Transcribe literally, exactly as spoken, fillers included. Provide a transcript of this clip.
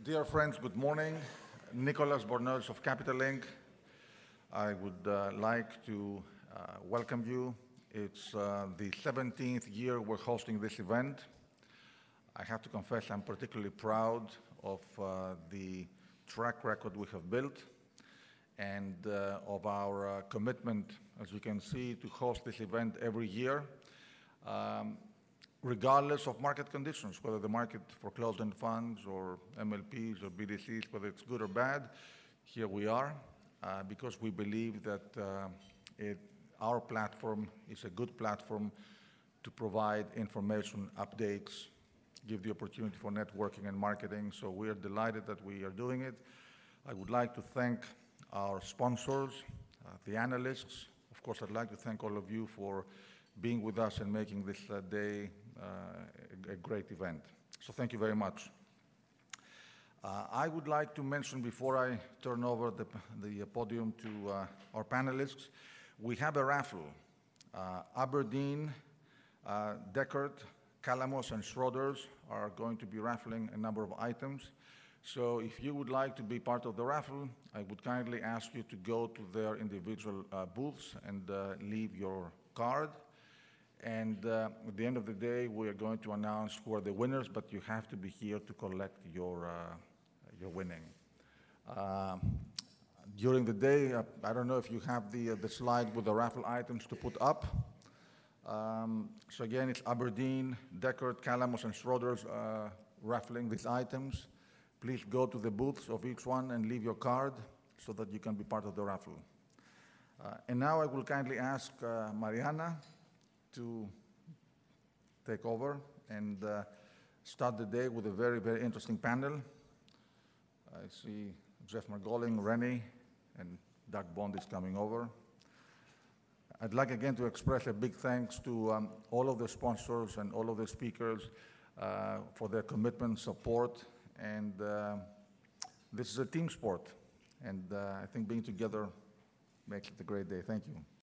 Dear friends, good morning. Nicholas Bornels of Capital Link. I would uh, like to uh, welcome you. It's uh, the seventeenth year we're hosting this event. I have to confess I'm particularly proud of uh, the track record we have built and uh, of our uh, commitment, as you can see, to host this event every year. Um, regardless of market conditions, whether the market for closed-end funds or M L Ps or B D Cs, whether it's good or bad, here we are, uh, because we believe that uh, it, our platform is a good platform to provide information, updates, give the opportunity for networking and marketing. So we are delighted that we are doing it. I would like to thank our sponsors, uh, the analysts. Of course, I'd like to thank all of you for being with us and making this uh, day uh, a, a great event. So thank you very much. Uh, I would like to mention before I turn over the, the podium to uh, our panelists, we have a raffle. Uh, Aberdeen, uh, Deckard, Calamos, and Schroders are going to be raffling a number of items. So if you would like to be part of the raffle, I would kindly ask you to go to their individual uh, booths and uh, leave your card. And uh, at the end of the day, we are going to announce who are the winners, but you have to be here to collect your, uh, your winning. Uh, during the day, uh, I don't know if you have the, uh, the slide with the raffle items to put up. Um, so again, it's Aberdeen, Deckard, Calamos, and Schroders uh, raffling these items. Please go to the booths of each one and leave your card so that you can be part of the raffle. Uh, and now I will kindly ask uh, Mariana to take over and uh, start the day with a very, very interesting panel. I see Jeff Margolin, Rennie, and Doug Bond is coming over. I'd like again to express a big thanks to um, all of the sponsors and all of the speakers uh, for their commitment, support, and uh, this is a team sport. And uh, I think being together makes it a great day. Thank you.